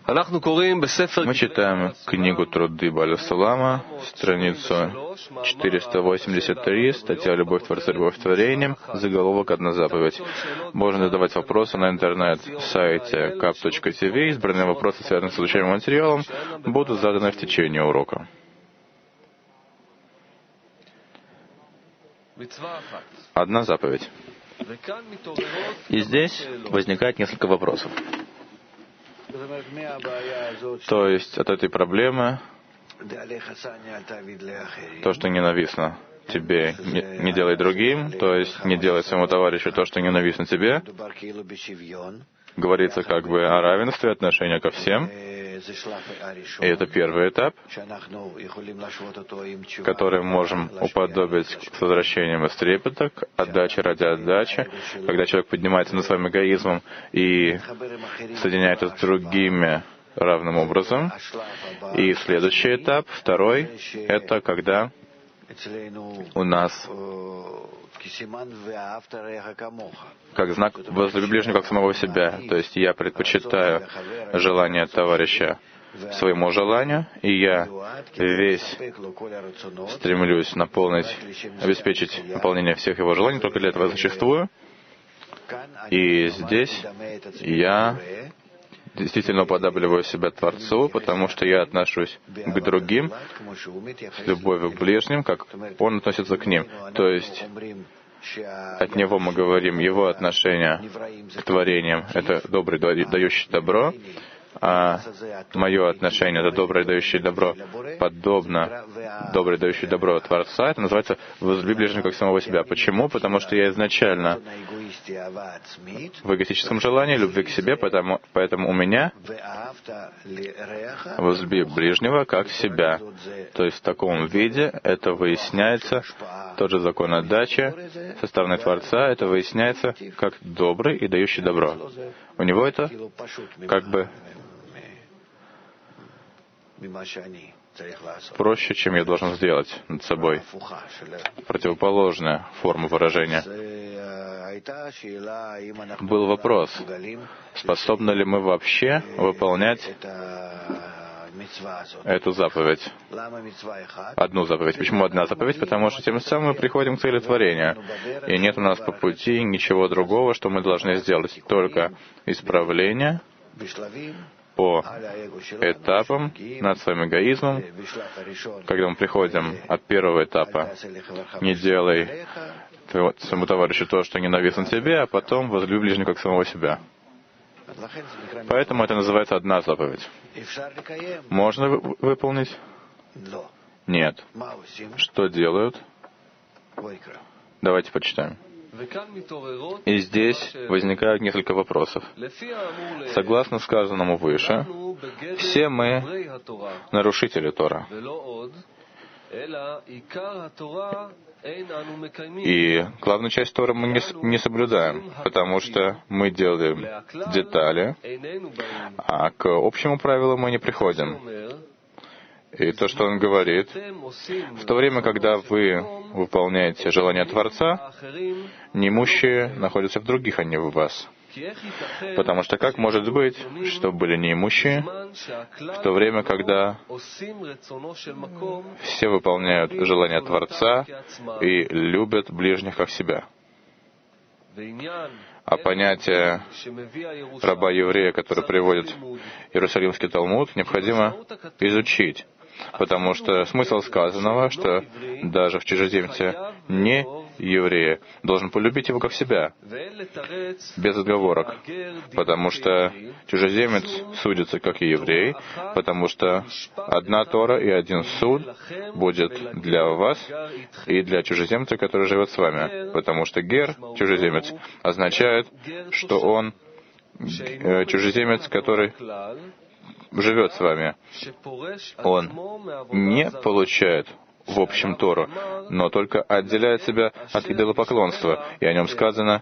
Мы читаем книгу «Труды Бааля Сулама», страницу 483, статья «Любовь Творца, любовь к творениям», заголовок «Одна заповедь». Можно задавать вопросы на интернет-сайте kap.tv. Избранные вопросы, связанные с изучаемым материалом, будут заданы в течение урока. Одна заповедь. И здесь возникает несколько вопросов. То есть от этой проблемы, то, что ненавистно тебе, не делай другим, то есть не делай своему товарищу то, что ненавистно тебе, говорится как бы о равенстве, отношения ко всем. И это первый этап, который мы можем уподобить с возвращением из трепета, к отдаче ради отдачи, когда человек поднимается над своим эгоизмом и соединяется с другими равным образом. И следующий этап, второй, это когда у нас как знак «возлюби ближнего как самого себя». То есть я предпочитаю желание товарища своему желанию, и я весь стремлюсь обеспечить выполнение всех его желаний, только для этого я существую. И здесь я действительно уподабливаю себя Творцу, потому что я отношусь к другим с любовью к ближним, как он относится к ним. То есть от него мы говорим, его отношение к творениям — это добрый, дающий добро, а мое отношение — это доброе, дающее добро, подобно доброе, дающее добро Творца. Это называется «возлюби ближнего как самого себя». Почему? Потому что я изначально в эгоистическом желании любви к себе, поэтому у меня «возлюби ближнего как себя». То есть в таком виде это выясняется, тот же закон отдачи со стороны Творца, это выясняется как добрый и дающий добро. У него это как бы проще, чем я должен сделать над собой. Противоположная форма выражения. Был вопрос, способны ли мы вообще выполнять эту заповедь. Одну заповедь. Почему одна заповедь? Потому что тем самым мы приходим к цели творения. И нет у нас по пути ничего другого, что мы должны сделать. Только исправление по этапам над своим эгоизмом. Когда мы приходим от первого этапа, не делай своему товарищу то, что ненавистно тебе, а потом возлюби ближнего как самого себя. Поэтому это называется одна заповедь. Можно выполнить? Нет. Что делают? Давайте почитаем. И здесь возникают несколько вопросов. Согласно сказанному выше, все мы нарушители Тора. И главную часть Торы мы не соблюдаем, потому что мы делаем детали, а к общему правилу мы не приходим. И то, что он говорит, в то время, когда вы выполняете желание Творца, неимущие находятся в других, а не в вас. Потому что как может быть, что были неимущие, в то время, когда все выполняют желание Творца и любят ближних как себя? А понятие раба-еврея, который приводит Иерусалимский Талмуд, необходимо изучить. Потому что смысл сказанного, что даже в чужеземце не еврея должен полюбить его как себя, без отговорок. Потому что чужеземец судится как и еврей, потому что одна Тора и один суд будет для вас и для чужеземца, который живет с вами. Потому что гер, чужеземец, означает, что он чужеземец, который живет с вами. Он не получает в общем Тору, но только отделяет себя от идолопоклонства. И о нем сказано: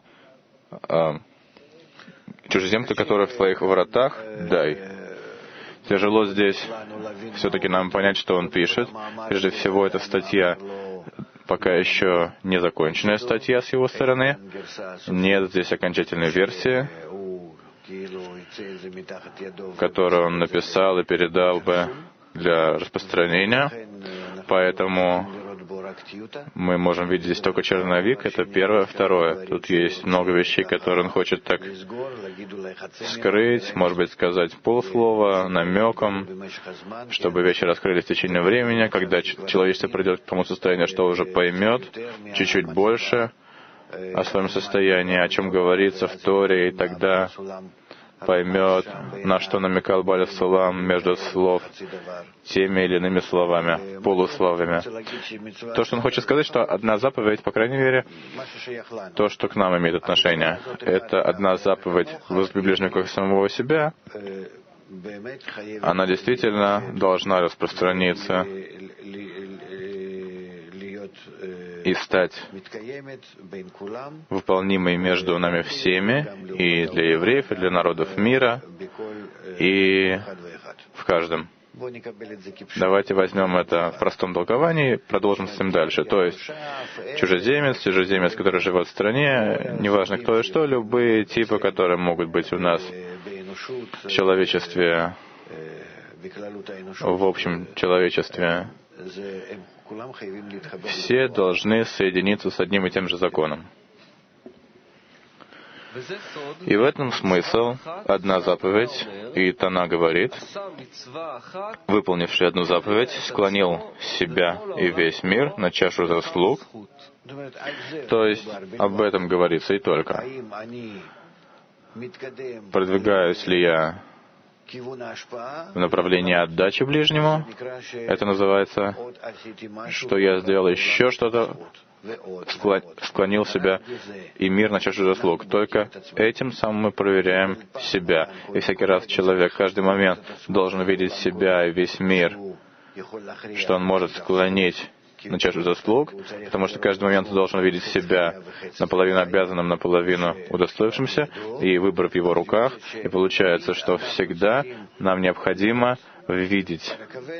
чужеземцу, который в твоих вратах, дай. Тяжело здесь все-таки нам понять, что он пишет. Прежде всего, это статья, пока еще не законченная статья с его стороны. Нет здесь окончательной версии. которую он написал и передал бы для распространения. Поэтому мы можем видеть здесь только черновик, это первое. Второе, тут есть много вещей, которые он хочет так скрыть, может быть, сказать полслова, намеком, чтобы вещи раскрылись в течение времени, когда человечество придет к тому состоянию, что уже поймет чуть-чуть больше о своем состоянии, о чем говорится в Торе, и тогда поймет, на что намекал Бааль Сулам между слов теми или иными словами, полусловами. То, что он хочет сказать, что одна заповедь, по крайней мере, то, что к нам имеет отношение, это одна заповедь возлюби ближнего как самого себя, она действительно должна распространиться и стать выполнимой между нами всеми, и для евреев, и для народов мира, и в каждом. Давайте возьмем это в простом толковании и продолжим с этим дальше. То есть чужеземец, который живет в стране, неважно кто и что, любые типы, которые могут быть у нас в человечестве, в общем человечестве, все должны соединиться с одним и тем же законом. И в этом смысл одна заповедь, и Тана говорит, выполнивший одну заповедь, склонил себя и весь мир на чашу заслуг. То есть об этом говорится и только. Продвигаюсь ли я в направлении отдачи ближнему, это называется, что я сделал еще что-то, склонил себя и мир на чашу заслуг. Только этим самым мы проверяем себя. И всякий раз человек каждый момент должен видеть себя и весь мир, что он может склонить на чашу заслуг, потому что каждый момент должен видеть себя наполовину обязанным, наполовину удостоившимся, и выбор в его руках. И получается, что всегда нам необходимо видеть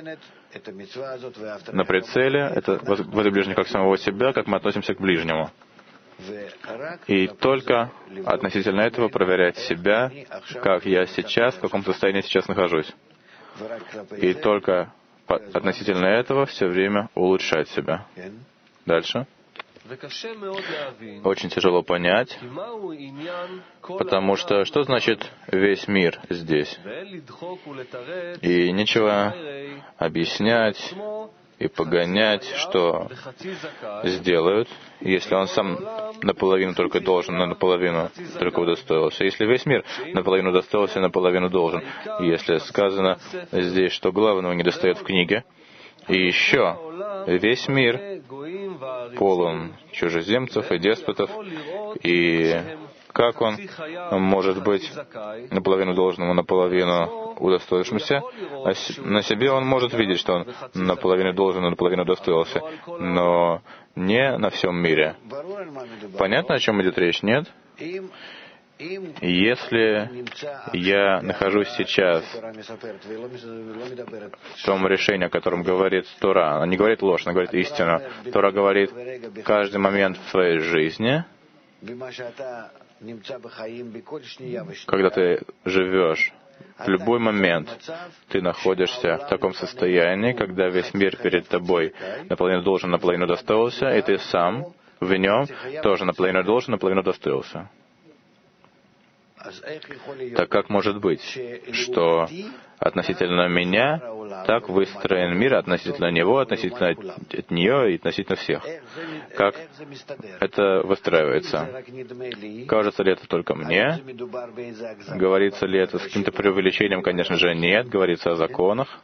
на прицеле это возлюби ближнего как самого себя, как мы относимся к ближнему. И только относительно этого проверять себя, как я сейчас, в каком состоянии сейчас нахожусь. И только относительно этого все время улучшать себя. Дальше. Очень тяжело понять, потому что значит весь мир здесь? И нечего объяснять и погонять, что сделают, если он сам наполовину только должен, но наполовину только удостоился. Если весь мир наполовину удостоился, наполовину должен. Если сказано здесь, что главного не достает в книге, и еще весь мир полон чужеземцев и деспотов, и как он может быть наполовину должным, наполовину удостоившимся? На себе он может видеть, что он наполовину должен и наполовину удостоился, но не на всем мире. Понятно, о чем идет речь, нет? Если я нахожусь сейчас в том решении, о котором говорит Тора, она не говорит ложь, она говорит истину. Тора говорит, каждый момент в своей жизни, когда ты живешь, в любой момент ты находишься в таком состоянии, когда весь мир перед тобой наполовину должен, наполовину удостоился, и ты сам в нем тоже наполовину должен, наполовину удостоился. Так как может быть, что относительно меня так выстроен мир, относительно него, относительно от нее и относительно всех? Как это выстраивается? Кажется ли это только мне? Говорится ли это с каким-то преувеличением? Конечно же, нет. Говорится о законах.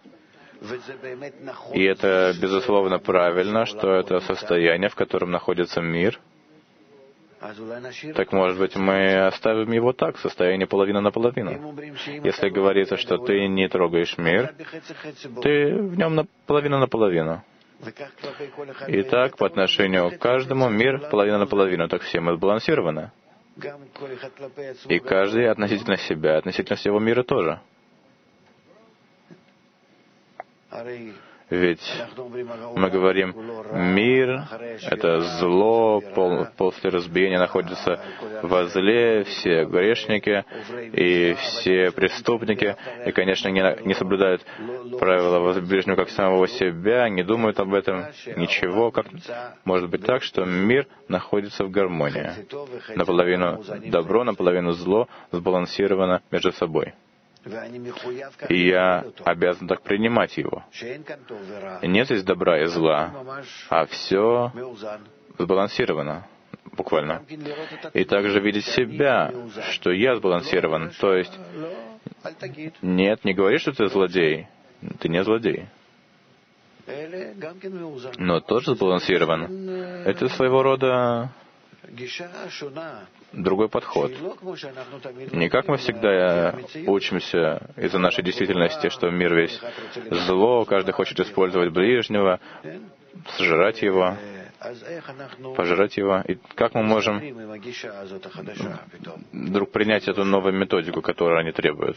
И это, безусловно, правильно, что это состояние, в котором находится мир. Так, может быть, мы оставим его так, в состоянии половина на половину. Если говорится, что ты не трогаешь мир, ты в нем половина на половину. И так, по отношению к каждому, мир половина на половину. Так все мы сбалансированы. И каждый относительно себя, относительно всего мира тоже. Ведь мы говорим, мир — это зло, после разбиения находятся во зле все грешники и все преступники, и, конечно, не соблюдают правила возлюби ближнего как самого себя, не думают об этом, ничего. Как может быть так, что мир находится в гармонии? Наполовину добро, наполовину зло сбалансировано между собой. И я обязан так принимать его. Нет здесь добра и зла, а все сбалансировано, буквально. И также видеть себя, что я сбалансирован. То есть, нет, не говори, что ты злодей. Ты не злодей. Но тоже сбалансирован. Это своего рода другой подход. Не как мы всегда учимся из-за нашей действительности, что мир весь зло, каждый хочет использовать ближнего, сжирать его, пожрать его. И как мы можем вдруг принять эту новую методику, которую они требуют?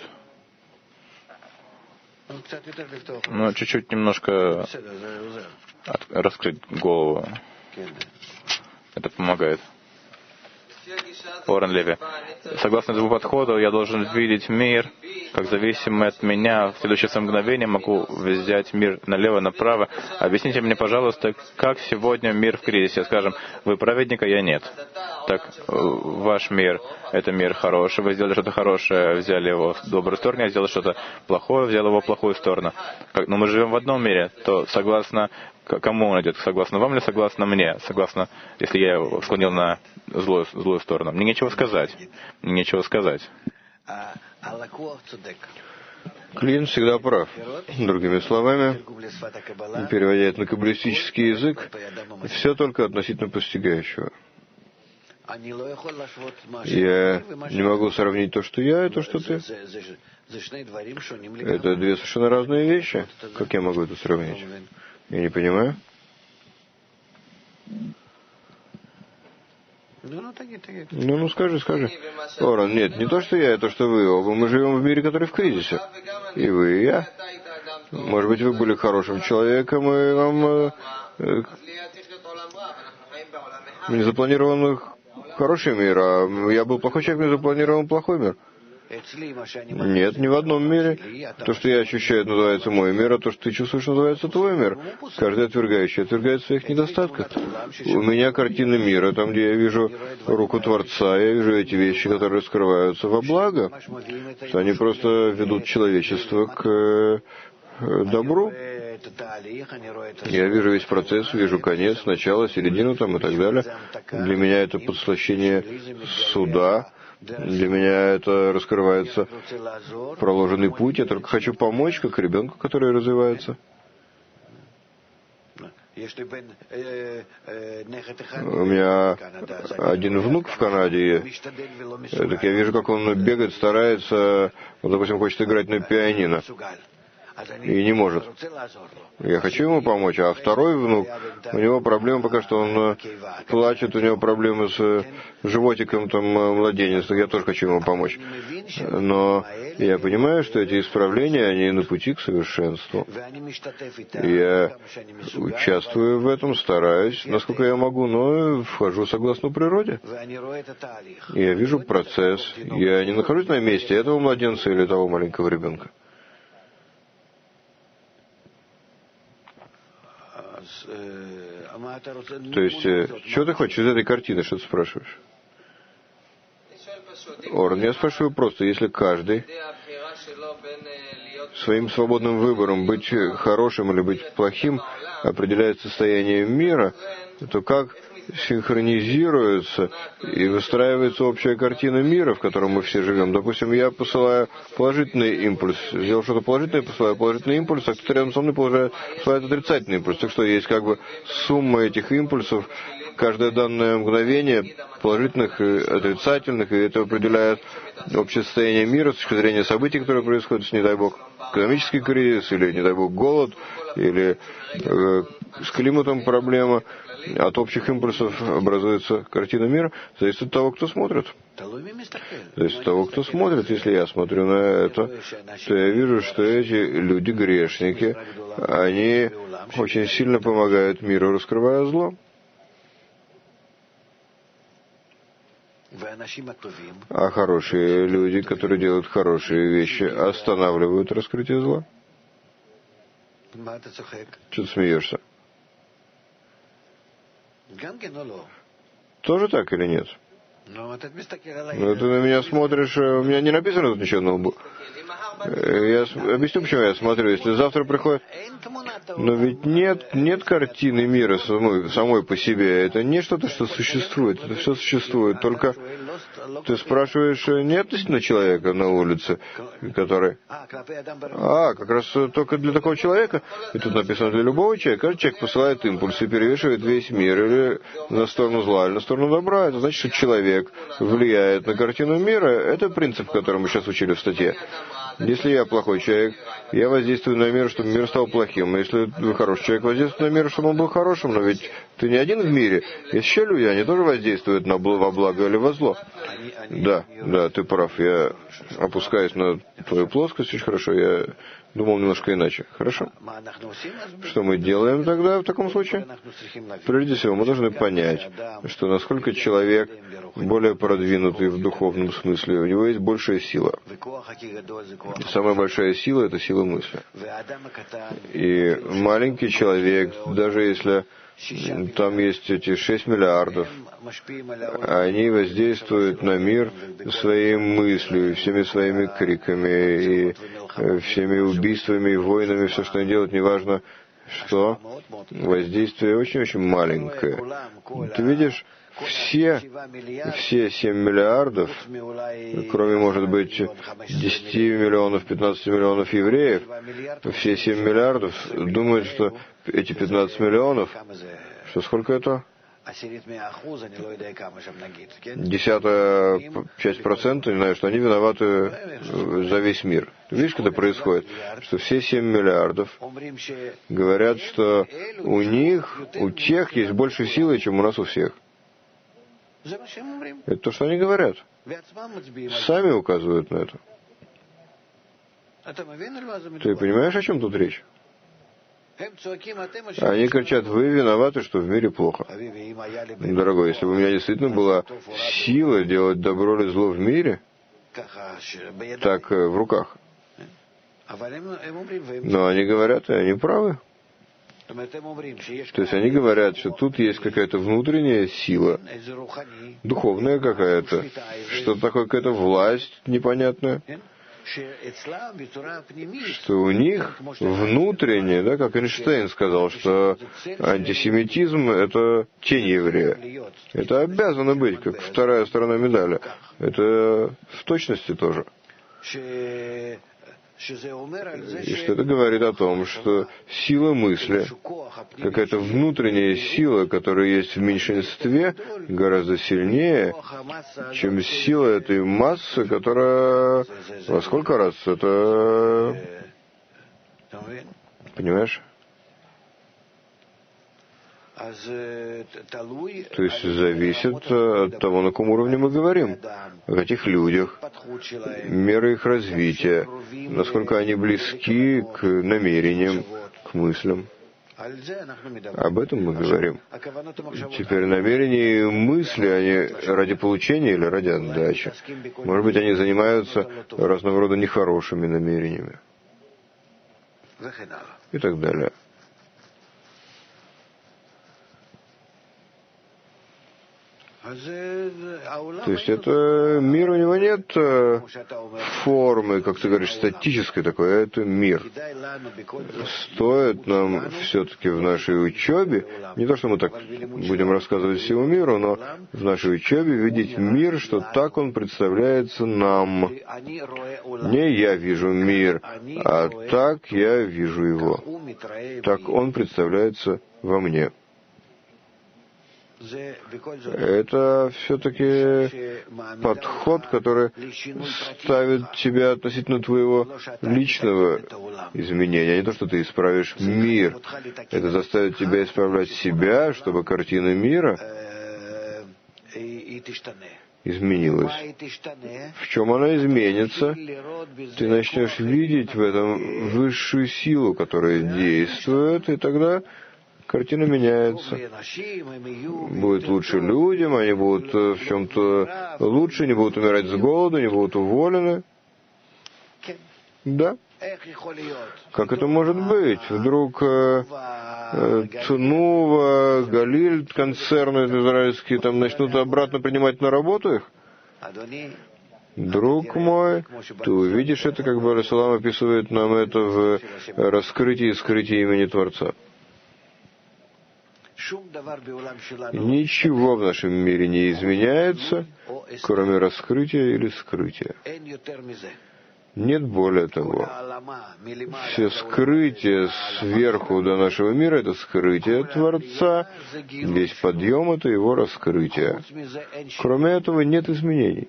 Ну, чуть-чуть немножко раскрыть голову. Это помогает. Орен Леви. Согласно этому подходу, я должен видеть мир как зависимый от меня. В следующее мгновение могу взять мир налево, направо. Объясните мне, пожалуйста, как сегодня мир в кризисе? Скажем, вы праведник, а я нет. Так, ваш мир — это мир хороший. Вы сделали что-то хорошее, взяли его в добрую сторону, я сделал что-то плохое, взял его в плохую сторону. Но мы живем в одном мире, то согласно кому он идет? Согласно вам или согласно мне? Согласно, если я его склонил на злую сторону. Мне нечего сказать. Мне нечего сказать. Клиент всегда прав. Другими словами, переводя это на каббалистический язык, все только относительно постигающего. Я не могу сравнить то, что я, и то, что ты. Это две совершенно разные вещи. Как я могу это сравнить? Я не понимаю. Ну, скажи. Орен, нет, не то, что я, а то, что вы. Оба мы живем в мире, который в кризисе. И вы, и я. Может быть, вы были хорошим человеком, и вам не запланирован хороший мир, а я был плохой человек, мне запланирован плохой мир. Нет, ни в одном мире. То, что я ощущаю, называется мой мир, а то, что ты чувствуешь, называется твой мир. Каждый отвергающий отвергает в своих недостатках. У меня картина мира, там, где я вижу руку Творца, я вижу эти вещи, которые раскрываются во благо, что они просто ведут человечество к добру. Я вижу весь процесс, вижу конец, начало, середину там и так далее. Для меня это подслащение суда. Для меня это раскрывается проложенный путь. Я только хочу помочь, как ребенку, который развивается. У меня один внук в Канаде. Так я вижу, как он бегает, старается, допустим, хочет играть на пианино. И не может. Я хочу ему помочь, а второй внук, у него проблема пока что, он плачет, у него проблемы с животиком, там, младенец, я тоже хочу ему помочь. Но я понимаю, что эти исправления, они на пути к совершенству. Я участвую в этом, стараюсь, насколько я могу, но вхожу согласно природе. Я вижу процесс. Я не нахожусь на месте этого младенца или того маленького ребенка. То есть, что ты хочешь из этой картины, что ты спрашиваешь? Орен, я спрашиваю просто, если каждый своим свободным выбором быть хорошим или быть плохим определяет состояние мира, то как синхронизируется и выстраивается общая картина мира, в котором мы все живем. Допустим, я посылаю положительный импульс, сделал что-то положительное, посылаю положительный импульс, а кто-то рядом со мной посылает отрицательный импульс. Так что есть как бы сумма этих импульсов, каждое данное мгновение положительных и отрицательных, и это определяет общее состояние мира с точки зрения событий, которые происходят, не дай бог, экономический кризис, или, не дай бог, голод, или с климатом проблема. от общих импульсов образуется картина мира, зависит от того, кто смотрит. Зависит от того, кто смотрит. Если я смотрю на это, то я вижу, что эти люди, грешники, они очень сильно помогают миру, раскрывая зло. А хорошие люди, которые делают хорошие вещи, останавливают раскрытие зла. Что ты смеешься? Тоже так или нет? Ну, ты на меня смотришь, у меня не написано тут ничего на лбу. Я объясню, почему я смотрю. Если завтра приходит... Но ведь нет картины мира самой по себе. Это не что-то, что существует. Это все существует. Только ты спрашиваешь не относительно человека на улице, который... как раз только для такого человека. И тут написано для любого человека. Каждый человек посылает импульс и перевешивает весь мир. Или на сторону зла, или на сторону добра. Это значит, что человек влияет на картину мира. Это принцип, который мы сейчас учили в статье. Если я плохой человек, я воздействую на мир, чтобы мир стал плохим. Если вы хороший человек, воздействует на мир, чтобы он был хорошим. Но ведь ты не один в мире. Есть еще люди, они тоже воздействуют во благо или во зло. Да, ты прав. Я опускаюсь на твою плоскость очень хорошо. Я думал немножко иначе. Хорошо? Что мы делаем тогда в таком случае? Прежде всего, мы должны понять, что насколько человек более продвинутый в духовном смысле, у него есть большая сила. И самая большая сила — это сила мысли. И маленький человек, даже если там есть эти 6 миллиардов, они воздействуют на мир своей мыслью, всеми своими криками, и всеми убийствами, и войнами, все, что они делают, неважно что, воздействие очень-очень маленькое. Ты видишь, все 7 миллиардов, кроме, может быть, 10 миллионов, 15 миллионов евреев, все 7 миллиардов думают, что эти 15 миллионов, что сколько это? 10% часть процента, не знаю, что они виноваты за весь мир. Ты видишь, когда происходит, что все 7 миллиардов говорят, что у них, у тех есть больше силы, чем у нас у всех. Это то, что они говорят. Сами указывают на это. Ты понимаешь, о чем тут речь? Они кричат: вы виноваты, что в мире плохо. Дорогой, если бы у меня действительно была сила делать добро или зло в мире, так в руках. Но они говорят, и они правы. То есть они говорят, что тут есть какая-то внутренняя сила, духовная какая-то, что такое какая-то власть непонятная, что у них внутренне, да, как Эйнштейн сказал, что антисемитизм — это тень еврея. Это обязано быть, как вторая сторона медали. Это в точности тоже. И что это говорит о том, что сила мысли, какая-то внутренняя сила, которая есть в меньшинстве, гораздо сильнее, чем сила этой массы, которая во сколько раз это... Понимаешь? То есть зависит от того, на каком уровне мы говорим, о каких людях, меры их развития, насколько они близки к намерениям, к мыслям. Об этом мы говорим. Теперь намерения и мысли, они ради получения или ради отдачи? Может быть, они занимаются разного рода нехорошими намерениями. И так далее. То есть это мир, у него нет формы, как ты говоришь, статической такой, а это мир. Стоит нам все-таки в нашей учебе, не то, что мы так будем рассказывать всему миру, но в нашей учебе видеть мир, что так он представляется нам. Не я вижу мир, а так я вижу его. Так он представляется во мне. это все-таки подход, который ставит тебя относительно твоего личного изменения, а не то, что ты исправишь мир. Это заставит тебя исправлять себя, чтобы картина мира изменилась. В чем она изменится? Ты начнешь видеть в этом высшую силу, которая действует, и тогда картина меняется. Будет лучше людям, они будут в чем-то лучше, не будут умирать с голоду, не будут уволены. Да. Как это может быть? Вдруг Тнува, Галиль, концерны израильские, там начнут обратно принимать на работу их? Друг мой, ты увидишь это, как бы Аль-Салам описывает нам это в раскрытии и скрытии имени Творца. Ничего в нашем мире не изменяется, кроме раскрытия или скрытия. Нет более того. Все скрытие сверху до нашего мира — это скрытие Творца, весь подъем — это его раскрытие. Кроме этого нет изменений.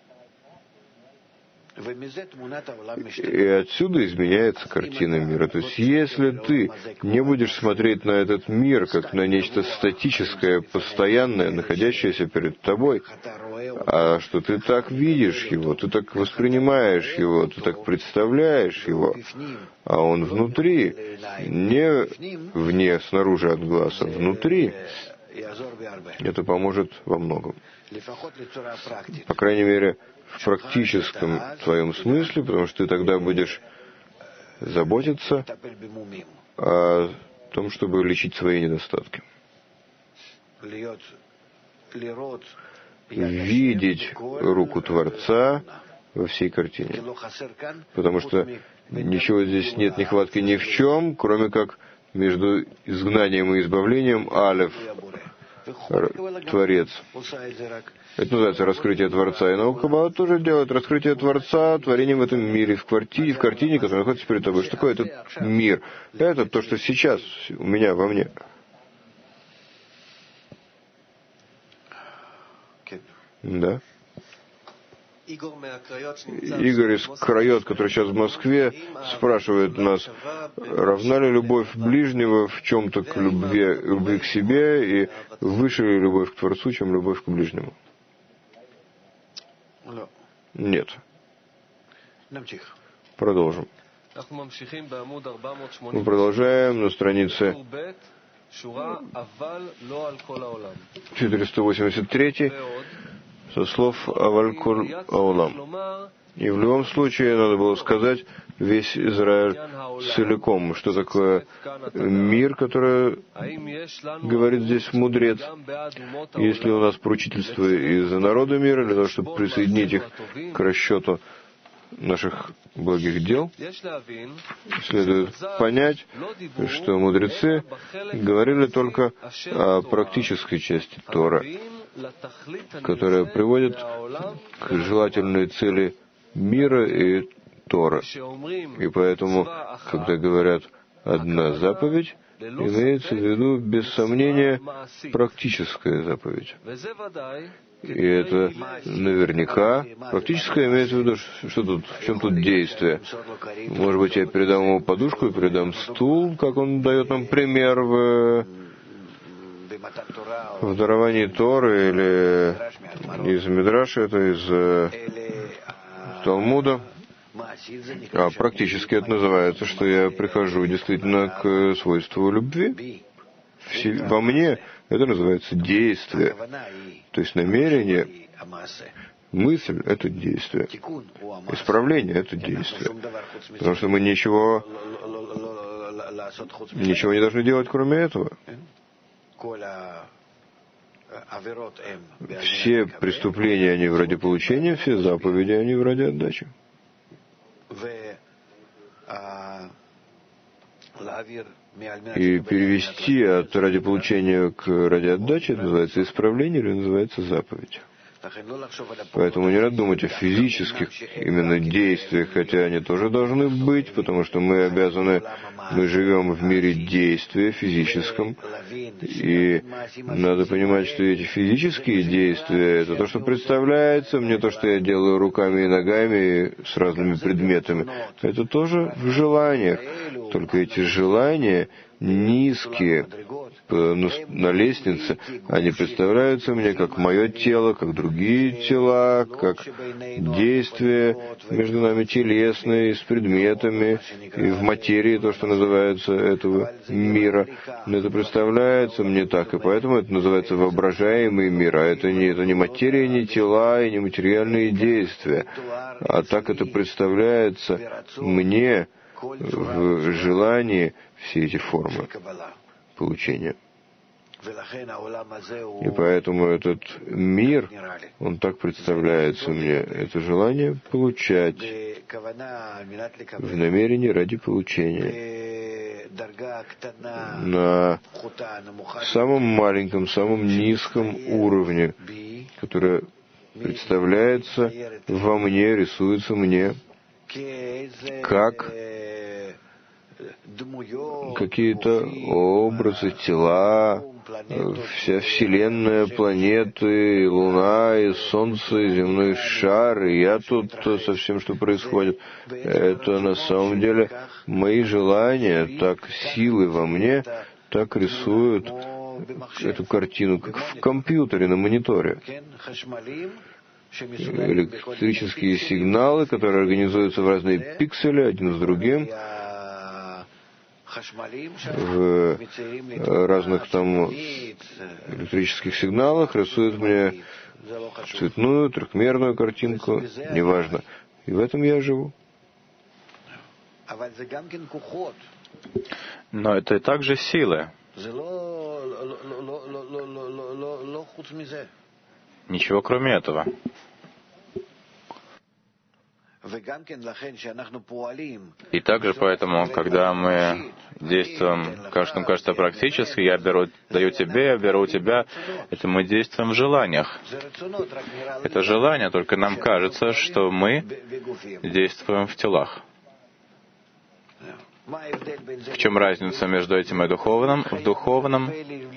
И отсюда изменяется картина мира. То есть, если ты не будешь смотреть на этот мир как на нечто статическое, постоянное, находящееся перед тобой, а что ты так видишь его, ты так воспринимаешь его, ты так представляешь его, а он внутри, не вне, снаружи от глаз, а внутри, это поможет во многом. По крайней мере, в практическом твоем смысле, потому что ты тогда будешь заботиться о том, чтобы лечить свои недостатки. Видеть руку Творца во всей картине. Потому что ничего здесь нет нехватки ни в чем, кроме как между изгнанием и избавлением Алеф, Творец. Это называется раскрытие Творца. И наука Каббала тоже делает раскрытие Творца творением в этом мире, в картине, которая находится перед тобой. Что такое этот мир? Это то, что сейчас у меня, во мне. Да. Игорь из Крайот, который сейчас в Москве, спрашивает нас, равна ли любовь ближнего в чем-то к любви к себе, и выше ли любовь к Творцу, чем любовь к ближнему? Нет. Продолжим. Мы продолжаем на странице 483 со слов «Аваль коль аолам». И в любом случае надо было сказать весь Израиль целиком. Что такое мир, который говорит здесь мудрец? Есть ли у нас поручительство из народа мира для того, чтобы присоединить их к расчету наших благих дел? Следует понять, что мудрецы говорили только о практической части Торы, которая приводит к желательной цели мира и Торы. И поэтому, когда говорят «одна заповедь», имеется в виду, без сомнения, практическая заповедь. И это наверняка практическое имеется в виду, что тут, в чем тут действие. Может быть, я передам ему подушку и передам стул, как он дает нам пример в даровании Торы или из Мидраша, это из Талмуда. А практически это называется, что я прихожу действительно к свойству любви. Во мне это называется действие. То есть намерение, мысль — это действие. Исправление — это действие. Потому что мы ничего не должны делать, кроме этого. Все преступления, они ради получения, все заповеди, они ради отдачи. И перевести от ради получения к ради отдачи, это называется исправление или называется заповедь. Поэтому не надо думать о физических именно действиях, хотя они тоже должны быть, потому что мы обязаны, мы живем в мире действия физическом, и надо понимать, что эти физические действия — это то, что представляется мне, то, что я делаю руками и ногами с разными предметами. Это тоже в желаниях, только эти желания низкие на лестнице, они представляются мне как мое тело, как другие тела, как действия между нами телесные, с предметами, и в материи, то, что называется этого мира. Но это представляется мне так, и поэтому это называется воображаемый мир, а это не материя, не тела и не материальные действия, а так это представляется мне в желании все эти формы получения. И поэтому этот мир, он так представляется мне. Это желание получать в намерении ради получения. На самом маленьком, самом низком уровне, которое представляется во мне, рисуется мне, как какие-то образы, тела, вся Вселенная, планеты, и Луна, и Солнце, и земной шар, и я тут со всем, что происходит. Это на самом деле мои желания, так силы во мне, так рисуют эту картину, как в компьютере, на мониторе. Электрические сигналы, которые организуются в разные пиксели, один с другим, в разных там электрических сигналах рисует мне цветную, трехмерную картинку, неважно. И в этом я живу. Но это и также силы. Ничего кроме этого. И также поэтому, когда мы действуем, что нам кажется практически, даю тебе, я беру у тебя, это мы действуем в желаниях. Это желание, только нам кажется, что мы действуем в телах. В чем разница между этим и духовным? В духовном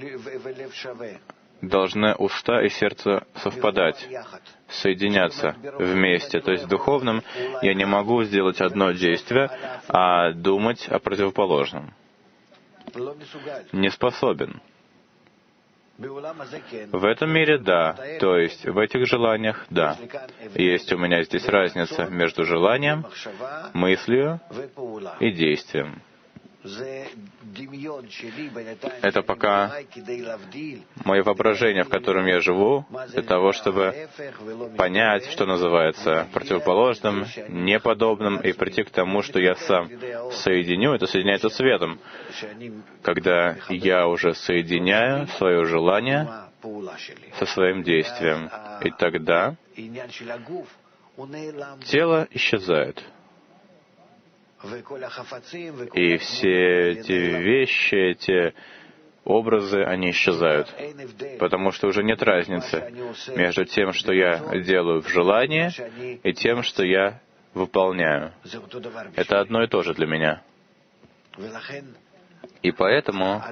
должны уста и сердце совпадать, соединяться вместе. То есть в духовном я не могу сделать одно действие, а думать о противоположном. Не способен. В этом мире — да. То есть в этих желаниях — да. Есть у меня здесь разница между желанием, мыслью и действием. Это пока мое воображение, в котором я живу, для того, чтобы понять, что называется противоположным, неподобным, и прийти к тому, что я сам соединю. Это соединяется светом. Когда я уже соединяю свое желание со своим действием, и тогда тело исчезает. И все эти вещи, эти образы, они исчезают. Потому что уже нет разницы между тем, что я делаю в желании, и тем, что я выполняю. Это одно и то же для меня. И поэтому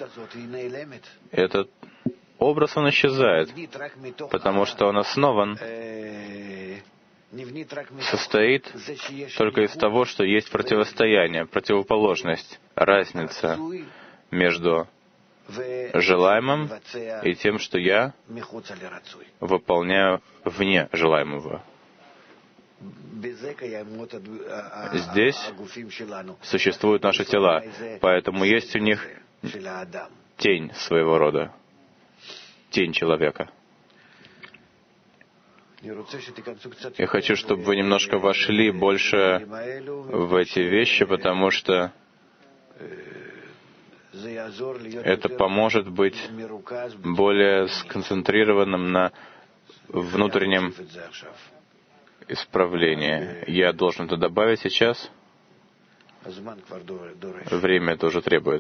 этот образ, он исчезает, потому что он основан, состоит только из того, что есть противостояние, противоположность, разница между желаемым и тем, что я выполняю вне желаемого. Здесь существуют наши тела, поэтому есть у них тень своего рода, тень человека. Я хочу, чтобы вы немножко вошли больше в эти вещи, потому что это поможет быть более сконцентрированным на внутреннем исправлении. Я должен это добавить сейчас. Время это уже требует.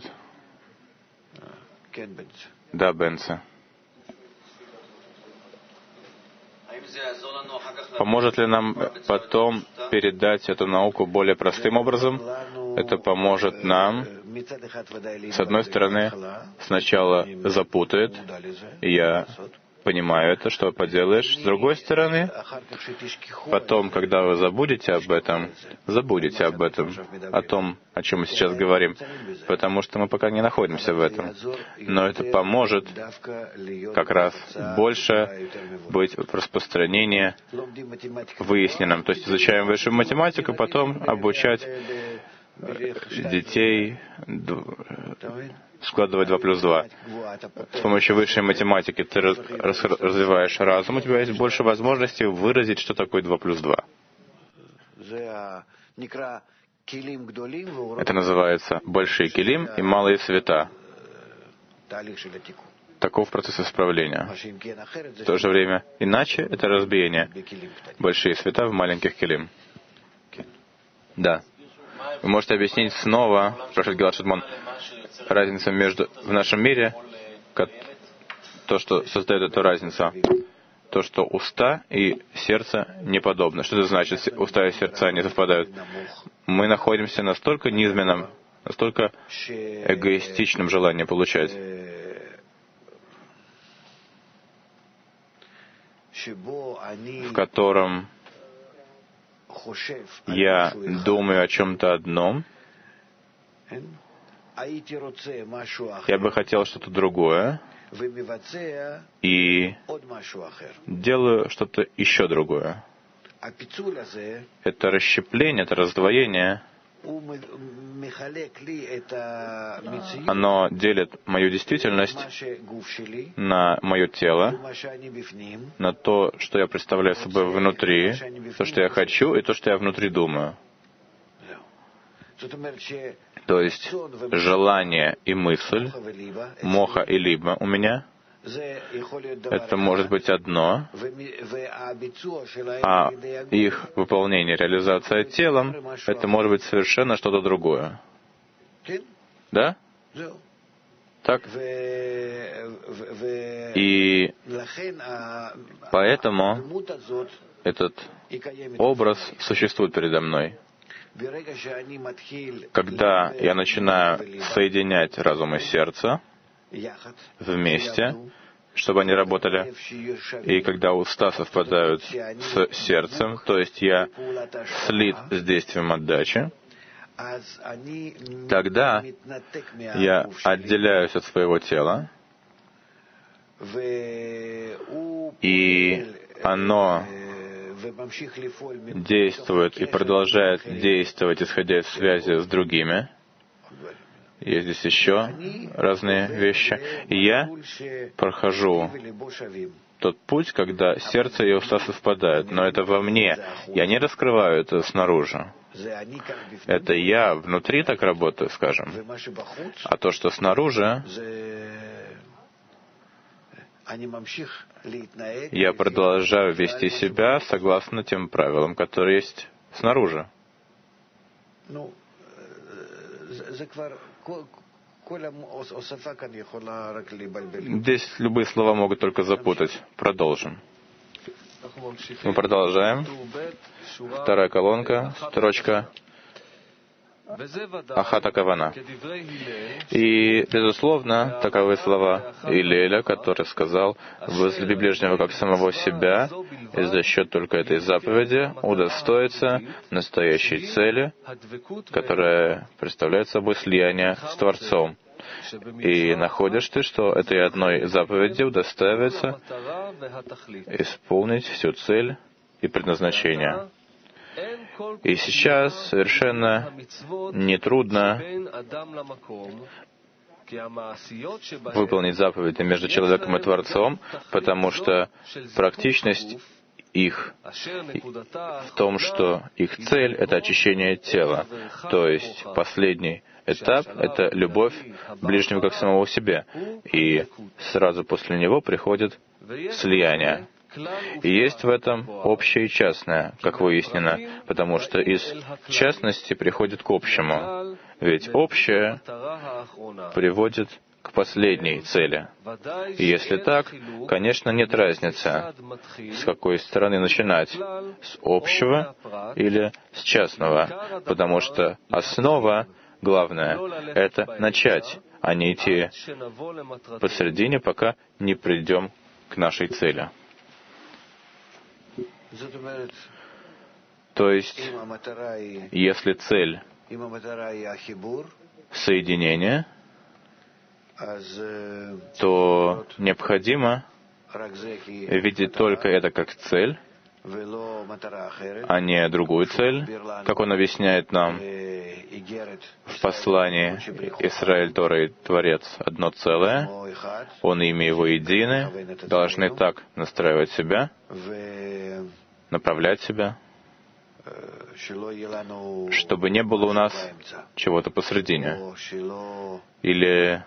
Да, Бенца. Поможет ли нам потом передать эту науку более простым образом? Это поможет нам, с одной стороны, сначала запутает, и я понимаю это, что поделаешь. С другой стороны, потом, когда вы забудете об этом, о том, о чем мы сейчас говорим, потому что мы пока не находимся в этом. Но это поможет как раз больше быть в распространении выясненном. То есть изучаем высшую математику, потом обучать детей складывать 2 плюс 2. С помощью высшей математики ты развиваешь разум, у тебя есть больше возможностей выразить, что такое 2 плюс 2. Это называется большие килим и малые света. Таков процесс исправления. В то же время, иначе это разбиение. Большие света в маленьких килим. Да. Вы можете объяснить снова, спрашивает Гилад Шатмон, разницу в нашем мире, то, что создает эту разницу, то, что уста и сердце не подобны. Что это значит, уста и сердца не совпадают? Мы находимся настолько низменном, настолько эгоистичном желании получать, в котором я думаю о чем-то одном, я бы хотел что-то другое, и делаю что-то еще другое. Это расщепление, это раздвоение, оно делит мою действительность на мое тело, на то, что я представляю собой внутри, то, что я хочу, и то, что я внутри думаю. То есть желание и мысль, моха и либо у меня, это может быть одно, а их выполнение, реализация телом, это может быть совершенно что-то другое. Да? Так? И поэтому этот образ существует передо мной. Когда я начинаю соединять разум и сердце вместе, чтобы они работали, и когда уста совпадают с сердцем, то есть я слит с действием отдачи, тогда я отделяюсь от своего тела, и оно действует и продолжает действовать, исходя из связи с другими. Есть здесь еще разные вещи. И я прохожу тот путь, когда сердце и уста совпадают, но это во мне. Я не раскрываю это снаружи. Это я внутри так работаю, скажем. А то, что снаружи, я продолжаю вести себя согласно тем правилам, которые есть снаружи. Здесь любые слова могут только запутать. Продолжим. Мы продолжаем. 2 колонка, строчка Ахата Кавана. И, безусловно, таковы слова Илеля, который сказал: «Возлюби ближнего как самого себя, и за счет только этой заповеди удостоиться настоящей цели, которая представляет собой слияние с Творцом». И находишь ты, что этой одной заповеди удостаивается исполнить всю цель и предназначение. И сейчас совершенно нетрудно выполнить заповеди между человеком и Творцом, потому что практичность их в том, что их цель — это очищение тела. То есть последний этап — это любовь ближнего как самого себя. И сразу после него приходит слияние. И есть в этом общее и частное, как выяснено, потому что из частности приходит к общему. Ведь общее приводит к последней цели. И если так, конечно, нет разницы, с какой стороны начинать, с общего или с частного, потому что основа, главное, это начать, а не идти посередине, пока не придем к нашей цели. То есть, если цель соединение, то необходимо видеть только это как цель, а не другую цель, как он объясняет нам в послании «Исраиль, Тора и Творец одно целое, он и имя его едины, должны так настраивать себя, направлять себя, чтобы не было у нас чего-то посредине, или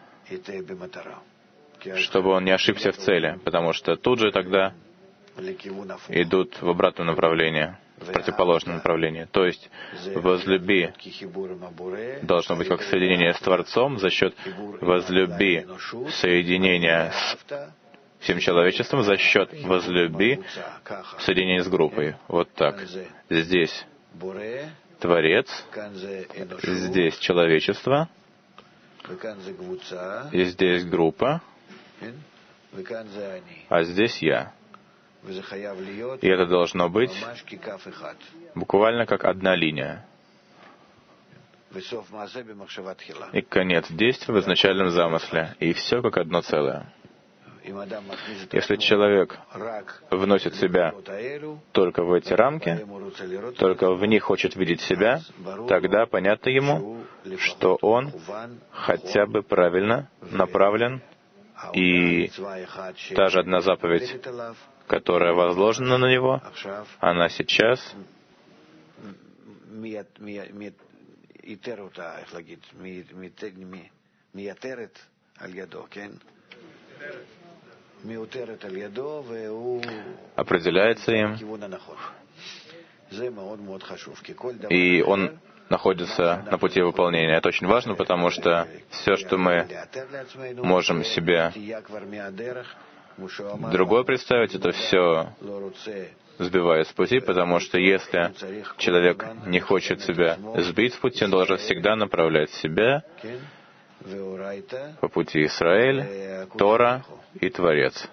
чтобы он не ошибся в цели, потому что тут же тогда идут в обратном направлении, в противоположном направлении. То есть возлюби должно быть как соединение с Творцом за счет возлюби соединения с всем человечеством, за счет возлюби соединения с группой. Вот так. Здесь Творец, здесь человечество, и здесь группа, а здесь я. И это должно быть буквально как одна линия. И конец действия в изначальном замысле. И все как одно целое. Если человек вносит себя только в эти рамки, только в них хочет видеть себя, тогда понятно ему, что он хотя бы правильно направлен, и та же одна заповедь, которая возложена на него, она сейчас определяется им, и он находится на пути выполнения. Это очень важно, потому что все, что мы можем себе другое представить, это все сбивает с пути, потому что если человек не хочет себя сбить с пути, он должен всегда направлять себя по пути Исраэль, Тора и Творец.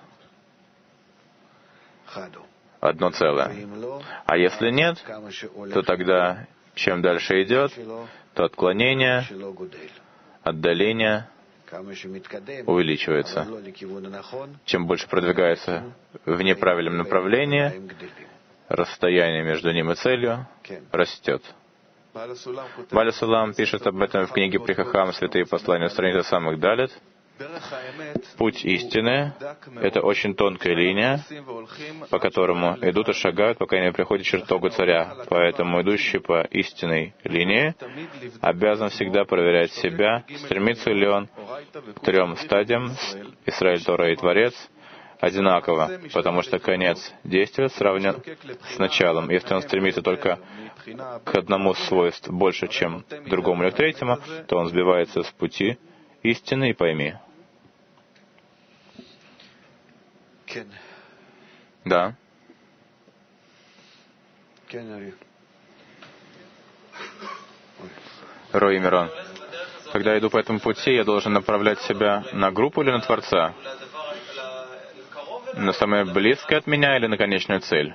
Одно целое. А если нет, то тогда, чем дальше идет, то отклонение, отдаление увеличивается. Чем больше продвигается в неправильном направлении, расстояние между ним и целью растет. Баля Сулам пишет об этом в книге Прихахам «Святые послания», страница самых далит. Путь истины — это очень тонкая линия, по которому идут и шагают, пока не приходит к чертогу царя. Поэтому идущий по истинной линии обязан всегда проверять себя, стремится ли он к 3 стадиям — Исраиль, Тора и Творец — одинаково, потому что конец действия сравнен с началом. Если он стремится только к одному свойству больше, чем к другому или к третьему, то он сбивается с пути истины, и пойми. Да. Рой Мирон. Когда я иду по этому пути, я должен направлять себя на группу или на Творца? На самое близкое от меня или на конечную цель?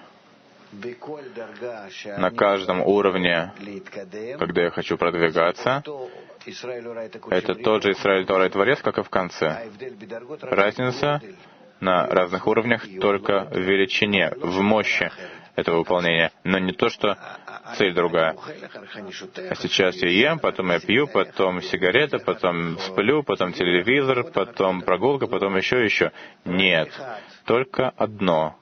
На каждом уровне, когда я хочу продвигаться, это тот же Исраиль, Тора и Творец, как и в конце. Разница на разных уровнях только в величине, в мощи этого выполнения, но не то, что цель другая. А сейчас я ем, потом я пью, потом сигарета, потом сплю, потом телевизор, потом прогулка, потом еще. Нет, только одно.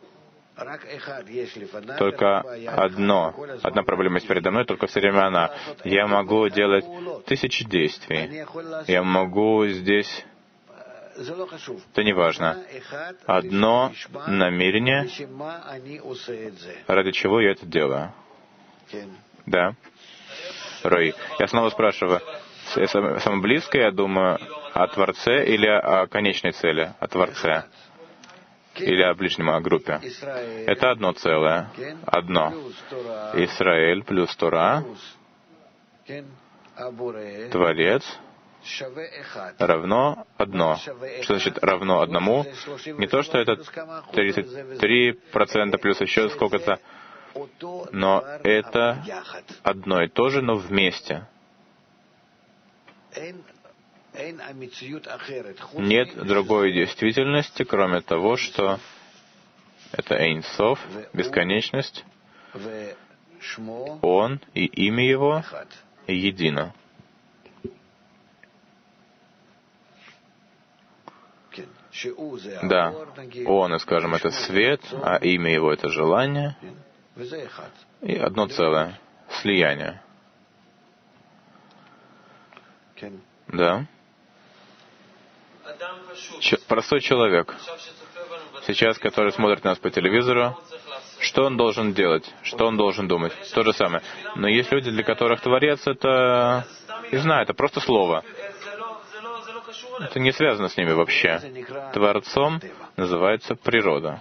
Только одна проблема есть передо мной, только все время она. Я могу делать 1000 действий. Я могу здесь... Это не важно. Одно намерение, ради чего я это делаю. Да. Рой, я снова спрашиваю, самое близкое, я думаю о Творце или о конечной цели, о Творце, или о ближнем, о группе. Это одно целое, одно. Исраэль плюс Тора, Творец, равно одно. Что значит равно одному? Не то, что это 33% плюс еще сколько-то, но это одно и то же, но вместе. Нет другой действительности, кроме того, что это Эйн Соф, бесконечность, Он и имя Его едино. Да, Он, и скажем, это свет, а имя Его — это желание, и одно целое, слияние. Да. Простой человек, сейчас, который смотрит нас по телевизору, что он должен делать, что он должен думать? То же самое. Но есть люди, для которых Творец — это, не знаю, это просто слово. Это не связано с ними вообще. Творцом называется природа.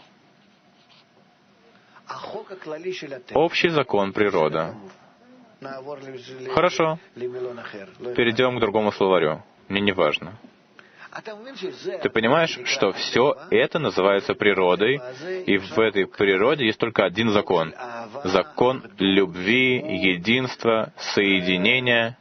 Общий закон природы. Хорошо. Перейдем к другому словарю. Мне не важно. Ты понимаешь, что все это называется природой, и в этой природе есть только один закон. Закон любви, единства, соединения,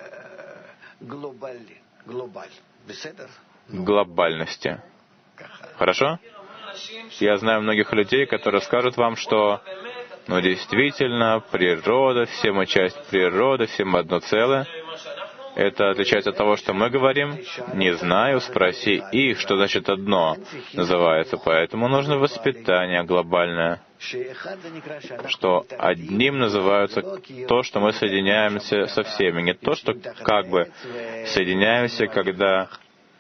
глобальности. Хорошо? Я знаю многих людей, которые скажут вам, что действительно, природа, все мы часть природы, все мы одно целое. Это отличается от того, что мы говорим. Не знаю, спроси их, что значит одно называется. Поэтому нужно воспитание глобальное, что одним называются то, что мы соединяемся со всеми. Не то, что как бы соединяемся, когда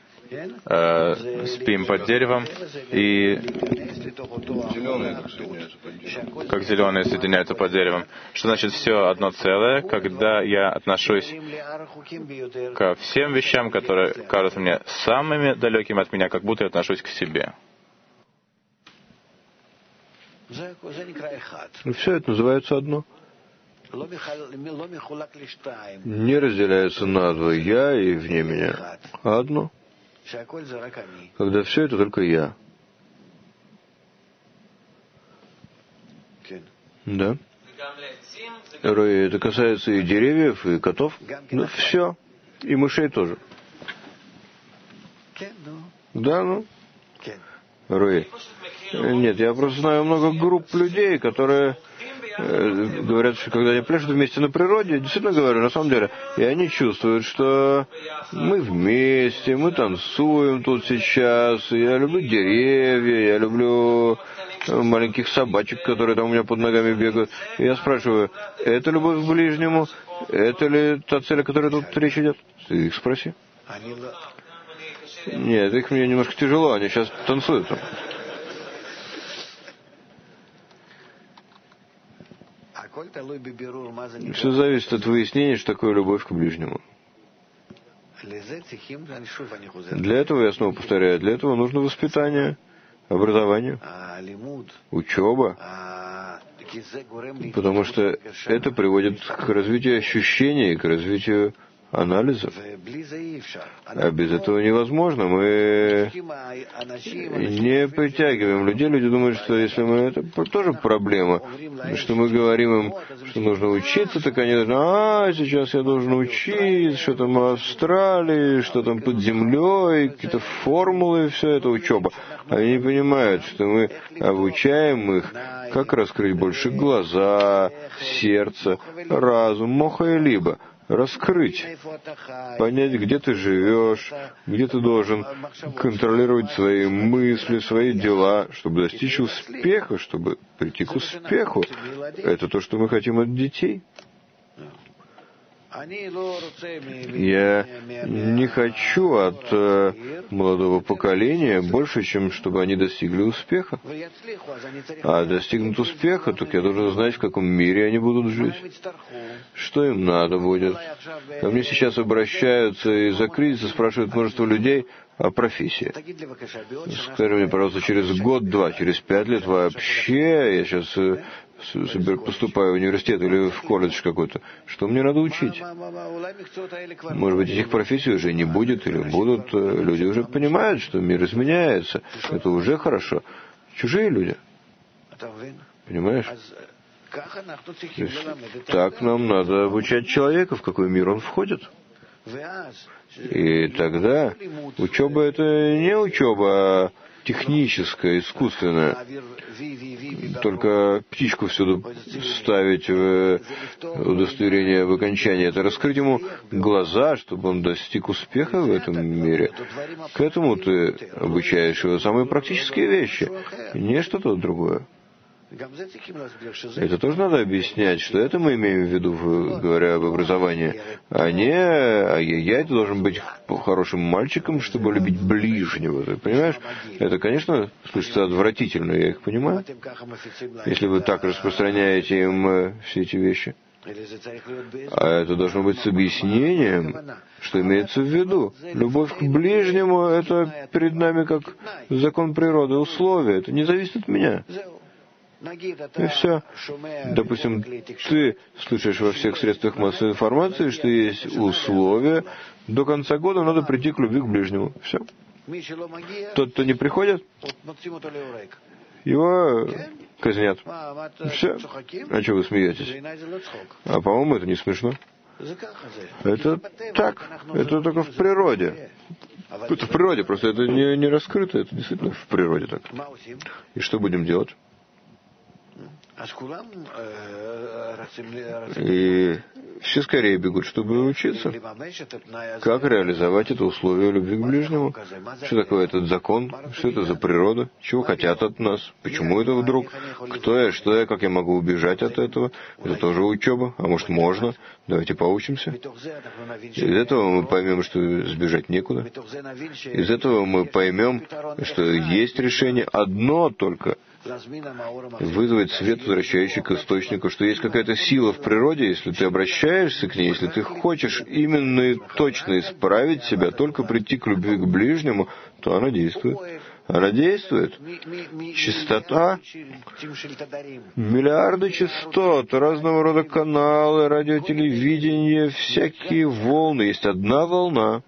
спим под деревом, и как зеленые соединяются под деревом. Что значит все одно целое, когда я отношусь ко всем вещам, которые кажутся мне самыми далекими от меня, как будто я отношусь к себе. Все это называется одно. Не разделяется на два я и вне меня, а одно. Когда все это только я. Да. Рой, это касается и деревьев, и котов. Ну, все. И мышей тоже. Да, ну. Рой. Нет, я просто знаю много групп людей, которые говорят, что когда они пляшут вместе на природе, действительно говорю, на самом деле, и они чувствуют, что мы вместе, мы танцуем тут сейчас, я люблю деревья, я люблю маленьких собачек, которые там у меня под ногами бегают. И я спрашиваю, это любовь к ближнему? Это ли та цель, о которой тут речь идет? Ты их спроси. Нет, их мне немножко тяжело, они сейчас танцуют там. Все зависит от выяснения, что такое любовь к ближнему. Для этого, я снова повторяю, для этого нужно воспитание, образование, учеба, потому что это приводит к развитию ощущений, к развитию анализов. А без этого невозможно. Мы не притягиваем людей. Люди думают, что если мы... Это тоже проблема. Что мы говорим им, что нужно учиться, так они должны... сейчас я должен учиться, что там в Австралии, что там под землей, какие-то формулы, все это учеба. Они не понимают, что мы обучаем их, как раскрыть больше глаза, сердце, разум, моха и либо. Раскрыть, понять, где ты живешь, где ты должен контролировать свои мысли, свои дела, чтобы достичь успеха, чтобы прийти к успеху. Это то, что мы хотим от детей. Я не хочу от молодого поколения больше, чем чтобы они достигли успеха. А достигнут успеха, так я должен знать, в каком мире они будут жить, что им надо будет. Ко мне сейчас обращаются из-за кризиса, спрашивают множество людей о профессии. Скажи мне, пожалуйста, через год-два, через 5 лет вообще, я сейчас поступаю в университет или в колледж какой-то, что мне надо учить? Может быть, этих профессий уже не будет или будут. Люди уже понимают, что мир изменяется. Это уже хорошо. Чужие люди. Понимаешь? Так нам надо обучать человека, в какой мир он входит. И тогда учеба — это не учеба, а техническая, искусственная. Только птичку всюду ставить в удостоверение в окончании. Это раскрыть ему глаза, чтобы он достиг успеха в этом мире. К этому ты обучаешь его самые практические вещи, не что-то другое. Это тоже надо объяснять, что это мы имеем в виду, говоря об образовании, а не ай-яй-яй, ты должен быть хорошим мальчиком, чтобы любить ближнего. Ты понимаешь? Это, конечно, слышится отвратительно, я их понимаю, если вы так распространяете им все эти вещи. А это должно быть с объяснением, что имеется в виду. Любовь к ближнему — это перед нами как закон природы, условие. Это не зависит от меня. И все. Допустим, ты слышишь во всех средствах массовой информации, что есть условия. До конца года надо прийти к любви к ближнему. Все. Тот, кто не приходит, его казнят. Все. А что вы смеетесь? А по-моему, это не смешно. Это так. Это только в природе. Это в природе, просто это не раскрыто, это действительно в природе так. И что будем делать? И все скорее бегут, чтобы учиться. Как реализовать это условие любви к ближнему? Что такое этот закон? Что это за природа? Чего хотят от нас? Почему это вдруг? Кто я, что я, как я могу убежать от этого? Это тоже учеба. А может, можно? Давайте поучимся. Из этого мы поймем, что сбежать некуда. Из этого мы поймем, что есть решение одно только — вызвать свет, возвращающий к источнику, что есть какая-то сила в природе, если ты обращаешься к ней, если ты хочешь именно и точно исправить себя, только прийти к любви к ближнему, то она действует. Она действует. Частота, миллиарды частот, разного рода каналы, радиотелевидение, всякие волны. Есть одна волна.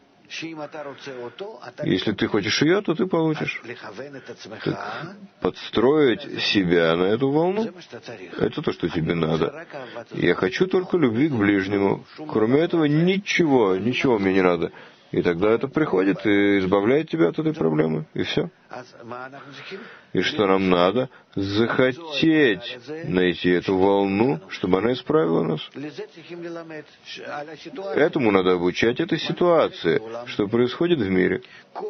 Если ты хочешь ее, то ты получишь. Так подстроить себя на эту волну — это то, что тебе надо. Я хочу только любви к ближнему. Кроме этого ничего мне не надо. И тогда это приходит и избавляет тебя от этой проблемы. И все. И что нам надо? Захотеть найти эту волну, чтобы она исправила нас. Этому надо обучать этой ситуации, что происходит в мире.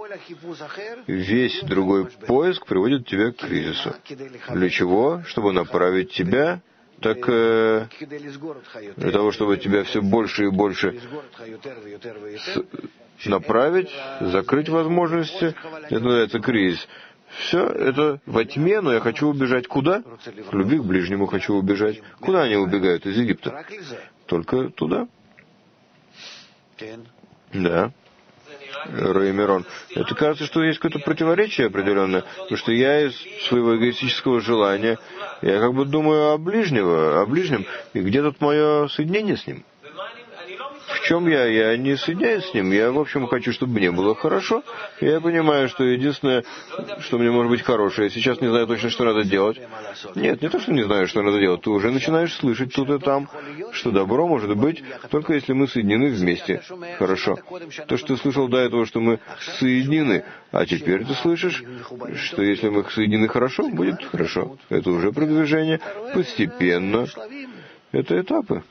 Весь другой поиск приводит тебя к кризису. Для чего? Чтобы направить тебя так для того, чтобы тебя все больше и больше направить, закрыть возможности. Это называется кризис. Все это во тьме, но я хочу убежать куда? К любви к ближнему хочу убежать. Куда они убегают из Египта? Только туда. Да. Рэй Мирон. Это кажется, что есть какое-то противоречие определенное, потому что я из своего эгоистического желания, я как бы думаю о ближнем, и где тут мое соединение с ним? В чем я? Я не соединяюсь с ним. Я, в общем, хочу, чтобы мне было хорошо. И я понимаю, что единственное, что мне может быть хорошее, я сейчас не знаю точно, что надо делать. Нет, не то, что не знаю, что надо делать. Ты уже начинаешь слышать тут и там, что добро может быть только если мы соединены вместе. Хорошо. То, что ты слышал до этого, что мы соединены, а теперь ты слышишь, что если мы соединены хорошо, будет хорошо. Это уже продвижение. Постепенно. Это этапы.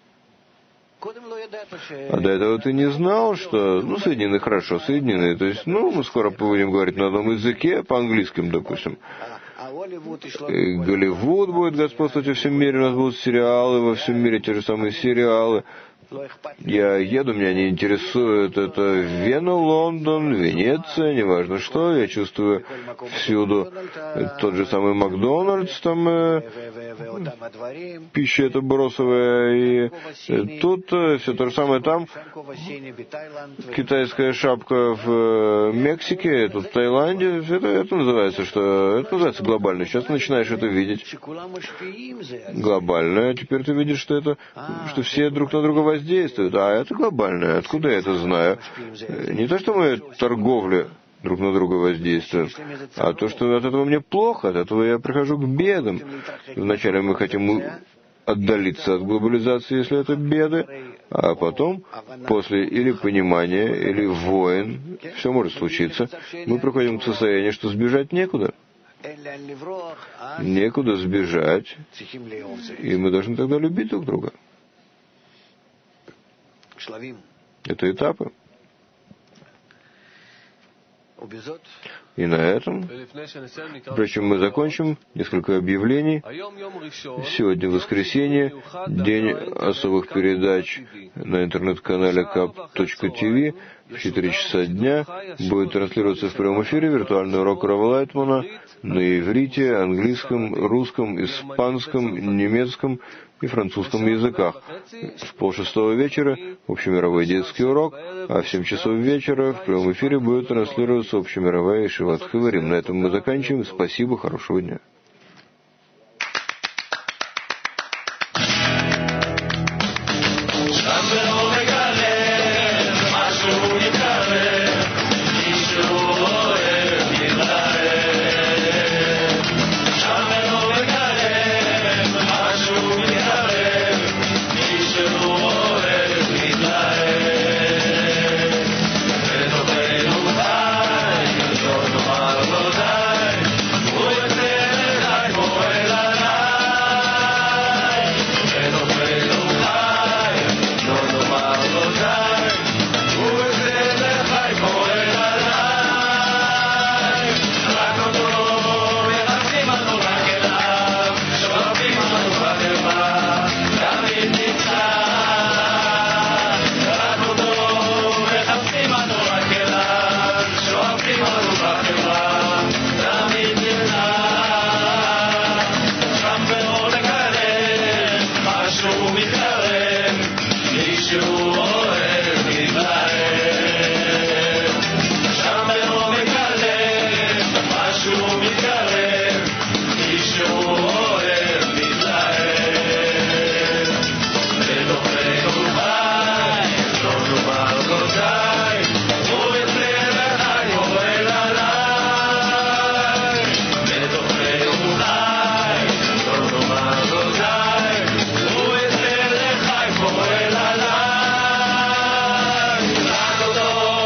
А до этого ты не знал, что, соединены хорошо, соединены. То есть, мы скоро будем говорить на одном языке, по-английскому, допустим. И Голливуд будет господствовать во всем мире, у нас будут сериалы, во всем мире те же самые сериалы. Я еду, меня не интересует это Вена, Лондон, Венеция, неважно что, я чувствую всюду тот же самый Макдональдс, там пища эта бросовая, и тут все то же самое там. Китайская шапка в Мексике, тут в Таиланде, это называется что? Это называется глобально. Сейчас ты начинаешь это видеть. Глобально. Теперь ты видишь, что все друг на друга воздействуют. А это глобальное. Откуда я это знаю? Не то, что мы торговля друг на друга воздействуем, а то, что от этого мне плохо, от этого я прихожу к бедам. Вначале мы хотим отдалиться от глобализации, если это беды, а потом, после или понимания, или войн, все может случиться, мы приходим к состоянию, что сбежать некуда. Некуда сбежать, и мы должны тогда любить друг друга. Это этапы. И на этом, прежде чем мы закончим, несколько объявлений. Сегодня воскресенье, день особых передач на интернет-канале kap.tv. В 4 часа дня будет транслироваться в прямом эфире виртуальный урок Рава Лайтмана на иврите, английском, русском, испанском, немецком и французском языках. В 5:30 вечера общемировой детский урок, а в 7 часов вечера в прямом эфире будет транслироваться общемировая Ешиват Хаварим. На этом мы заканчиваем. Спасибо, хорошего дня.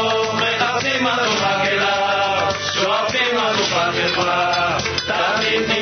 שואפים על ופחד תמיד